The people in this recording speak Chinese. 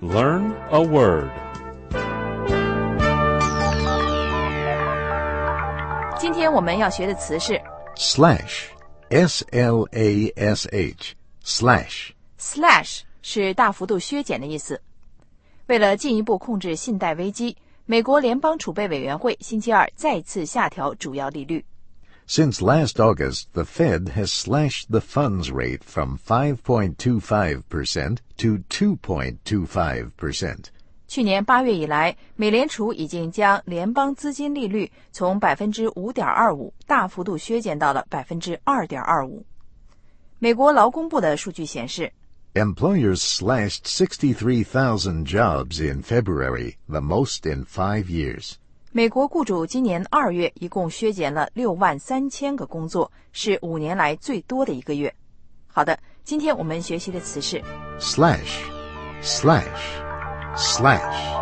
Learn a word. 今天我们要学的词是 slash, S-L-A-S-H, slash. slash 是大幅度削减的意思。为了进一步控制信贷危机，美国联邦储备委员会星期二再次下调主要利率。 Since last August, the Fed has slashed the funds rate from 5.25% to 2.25%. 去年8月以来，美联储已经将联邦资金利率从 5.25% 大幅度削减到了 2.25%。美国劳工部的数据显示， Employers slashed 63,000 jobs in February, the most in 5 years. 美国雇主今年2月一共削减了63000个工作，是5年来最多的一个月。好的，今天我们学习的词是 slash, slash, slash.